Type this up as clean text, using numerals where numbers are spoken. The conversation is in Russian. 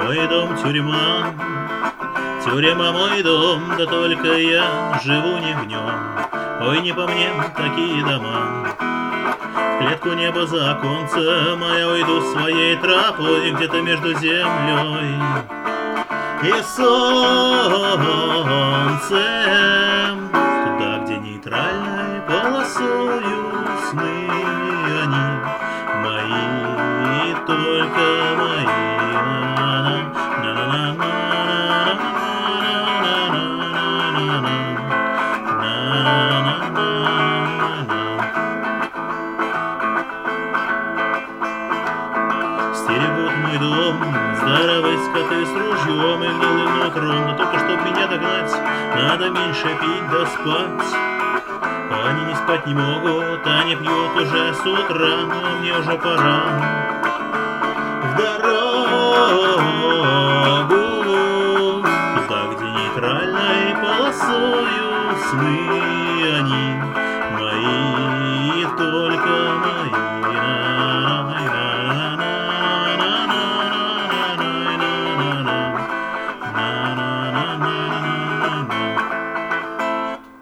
Мой дом тюрьма, тюрьма мой дом, да только я живу не в нем. Ой, не по мне такие дома. В клетку неба за оконцем, а я уйду своей тропой где-то между землей и солнцем, туда, где нейтральной полосою сны они мои, только мои. Стерегут мой дом здоровые скоты с ружьем и гнилым нутром, но только чтоб меня догнать, надо меньше пить да спать. Они не спать не могут, они пьют уже с утра, но мне уже пора в дорогу, туда, где нейтральной полосою сны они